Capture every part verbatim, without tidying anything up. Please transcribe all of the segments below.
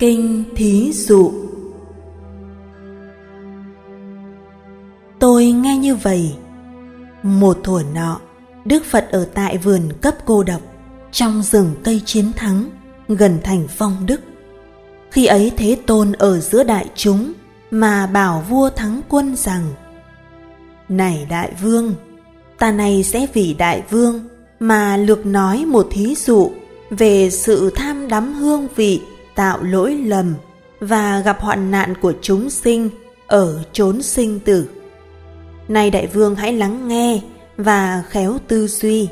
Kinh thí dụ. Tôi nghe như vậy. Một thuở nọ, Đức Phật ở tại vườn Cấp Cô Độc, trong rừng cây Chiến Thắng, gần thành Phong Đức. Khi ấy Thế Tôn ở giữa đại chúng mà bảo vua Thắng Quân rằng: Này đại vương, ta này sẽ vì đại vương mà lược nói một thí dụ về sự tham đắm hương vị tạo lỗi lầm và gặp hoạn nạn của chúng sinh ở chốn sinh tử. Này đại vương, hãy lắng nghe và khéo tư duy.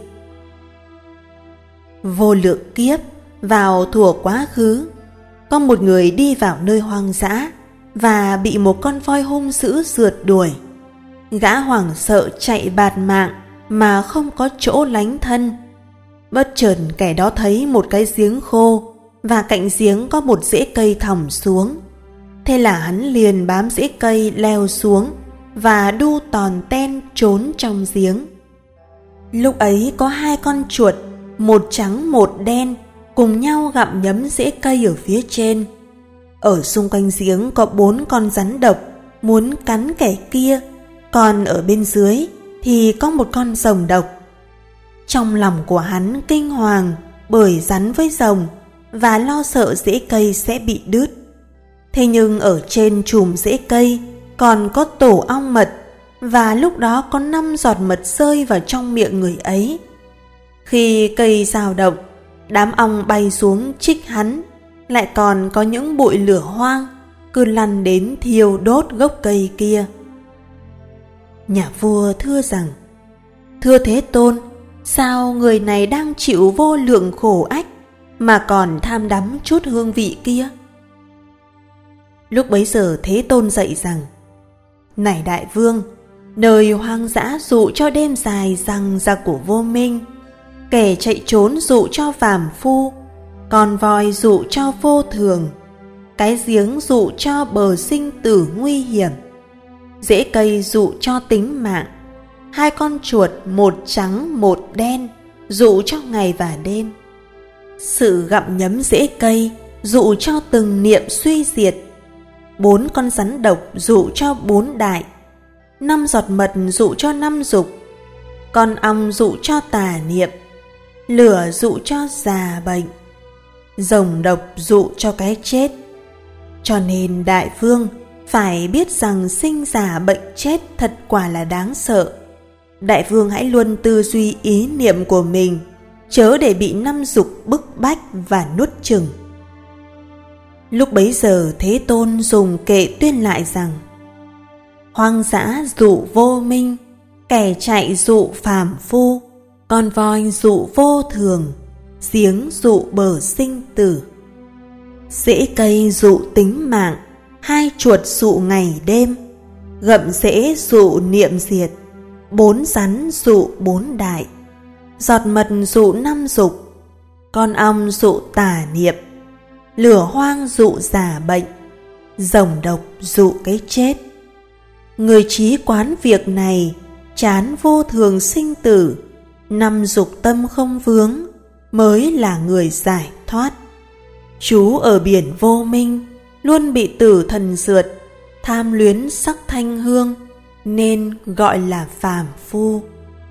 Vô lượng kiếp vào thuở quá khứ, có một người đi vào nơi hoang dã và bị một con voi hung dữ rượt đuổi. Gã hoảng sợ chạy bạt mạng mà không có chỗ lánh thân. Bất chợt kẻ đó thấy một cái giếng khô và cạnh giếng có một rễ cây thõng xuống. Thế là hắn liền bám rễ cây leo xuống và đu tòn ten trốn trong giếng. Lúc ấy có hai con chuột, một trắng một đen, cùng nhau gặm nhấm rễ cây ở phía trên. Ở xung quanh giếng có bốn con rắn độc muốn cắn kẻ kia, còn ở bên dưới thì có một con rồng độc. Trong lòng của hắn kinh hoàng bởi rắn với rồng và lo sợ rễ cây sẽ bị đứt. Thế nhưng ở trên chùm rễ cây còn có tổ ong mật, và lúc đó có năm giọt mật rơi vào trong miệng người ấy. Khi cây dao động, đám ong bay xuống chích hắn, lại còn có những bụi lửa hoang cứ lăn đến thiêu đốt gốc cây kia. Nhà vua thưa rằng: Thưa Thế Tôn, sao người này đang chịu vô lượng khổ ách mà còn tham đắm chút hương vị kia? Lúc bấy giờ Thế Tôn dạy rằng: Này đại vương, nơi hoang dã dụ cho đêm dài rằng giặc của vô minh, kẻ chạy trốn dụ cho phàm phu, con voi dụ cho vô thường, cái giếng dụ cho bờ sinh tử nguy hiểm, rễ cây dụ cho tính mạng, hai con chuột một trắng một đen dụ cho ngày và đêm, sự gặm nhấm rễ cây dụ cho từng niệm suy diệt, bốn con rắn độc dụ cho bốn đại, năm giọt mật dụ cho năm dục, con ong dụ cho tà niệm, lửa dụ cho già bệnh, rồng độc dụ cho cái chết. Cho nên đại vương phải biết rằng sinh già bệnh chết thật quả là đáng sợ. Đại vương hãy luôn tư duy ý niệm của mình, chớ để bị năm dục bức bách và nuốt chửng. Lúc bấy giờ Thế Tôn dùng kệ tuyên lại rằng: Hoang dã dụ vô minh, kẻ chạy dụ phàm phu, con voi dụ vô thường, giếng dụ bờ sinh tử, rễ cây dụ tính mạng, hai chuột dụ ngày đêm, gặm rễ dụ niệm diệt, bốn rắn dụ bốn đại, giọt mật dụ năm dục, con ong dụ tà niệm, lửa hoang dụ già bệnh, rồng độc dụ cái chết. Người trí quán việc này, chán vô thường sinh tử, năm dục tâm không vướng, mới là người giải thoát. Trú ở biển vô minh, luôn bị tử thần rượt, tham luyến sắc thanh hương, nên gọi là phàm phu.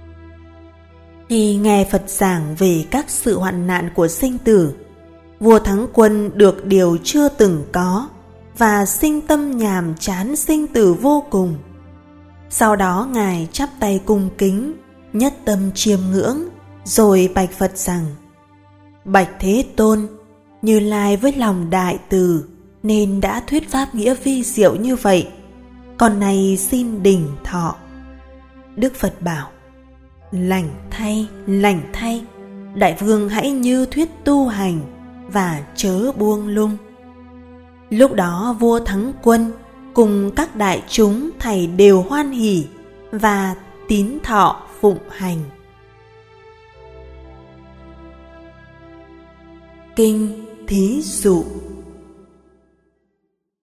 Khi nghe Phật giảng về các sự hoạn nạn của sinh tử, vua Thắng Quân được điều chưa từng có và sinh tâm nhàm chán sinh tử vô cùng. Sau đó Ngài chắp tay cung kính, nhất tâm chiêm ngưỡng, rồi bạch Phật rằng: Bạch Thế Tôn, Như Lai với lòng đại từ nên đã thuyết pháp nghĩa vi diệu như vậy, còn này xin đỉnh thọ. Đức Phật bảo: Lành thay, lành thay, đại vương hãy như thuyết tu hành và chớ buông lung. Lúc đó vua Thắng Quân cùng các đại chúng thảy đều hoan hỉ và tín thọ phụng hành. Kinh thí dụ.